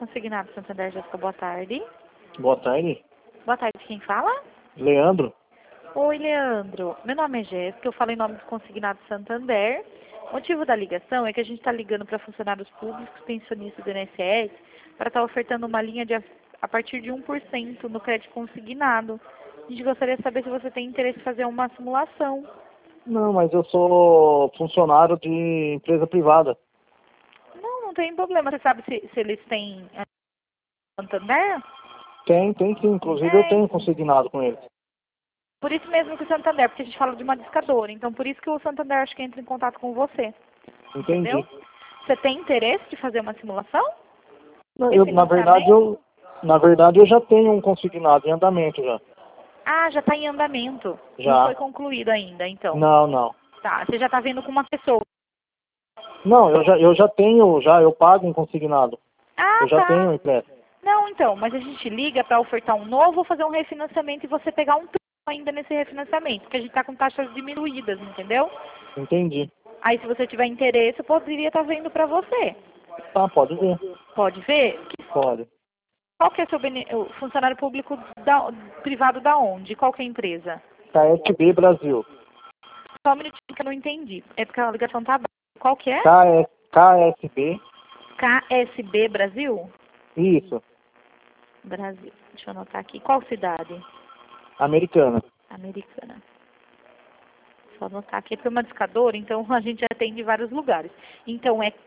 Consignado Santander, Jéssica, boa tarde. Boa tarde. Boa tarde, quem fala? Leandro? Oi, Leandro. Meu nome é Jéssica, eu falo em nome do Consignado Santander. O motivo da ligação é que a gente está ligando para funcionários públicos, pensionistas do INSS, para estar ofertando uma linha de a partir de 1% no crédito consignado. A gente gostaria de saber se você tem interesse em fazer uma simulação. Não, mas eu sou funcionário de empresa privada. Não tem problema. Você sabe se eles têm Santander? Tem sim. Inclusive eu tenho consignado com eles. Por isso mesmo que o Santander, porque a gente fala de uma discadora. Então, por isso que o Santander acho que entra em contato com você. Entendi. Entendeu? Você tem interesse de fazer uma simulação? Não, na verdade eu já tenho um consignado em andamento já. Ah, já está em andamento. Já. Não foi concluído ainda, então. Não. Tá, você já está vendo com uma pessoa. Não, eu já tenho, eu pago um consignado. Ah, Eu já tá. tenho impresso. Não, então, mas a gente liga para ofertar um novo ou fazer um refinanciamento e você pegar um ainda nesse refinanciamento, porque a gente está com taxas diminuídas, entendeu? Entendi. Aí, se você tiver interesse, eu poderia estar vendo para você. Tá, pode ver. Pode ver? Pode. Qual que é o funcionário público privado da onde? Qual que é a empresa? KSB Brasil. Só um minutinho que eu não entendi. É porque a ligação tá baixa. Qual que é? KSB. KSB Brasil? Isso. Brasil. Deixa eu anotar aqui. Qual cidade? Americana. Americana. Só anotar aqui, porque é uma discadora, então a gente atende em vários lugares. Então é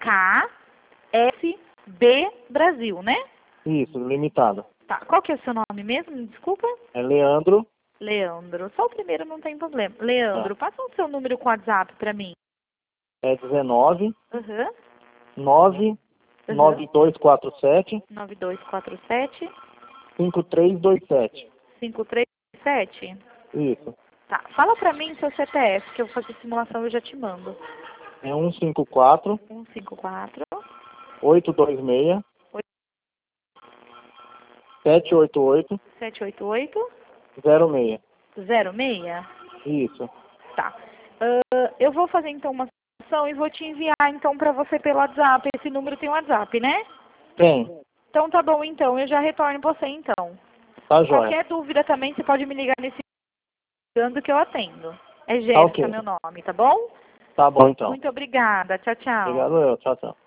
KSB Brasil, né? Isso, limitado. Tá. Qual que é o seu nome mesmo? Me desculpa. É Leandro. Leandro. Só o primeiro não tem problema. Leandro, Tá. passa o seu número com WhatsApp pra mim. É 19 Uhum. 9 9247 9247 5327. 537. Isso. Tá. Fala pra mim seu CPF, que eu vou fazer simulação e eu já te mando. É 154 154 826 788 788 06. 06. Isso. Tá. Eu vou fazer então uma simulação e vou te enviar então pra você pelo WhatsApp. Esse número tem WhatsApp, né? Tem. Então tá bom então, eu já retorno pra você então. Tá jóia. Qualquer dúvida também, você pode me ligar nesse ligando que eu atendo. É Tá Jéssica ok. meu nome, tá bom? Tá bom então. Muito obrigada. Tchau, tchau. Obrigado eu. Tchau.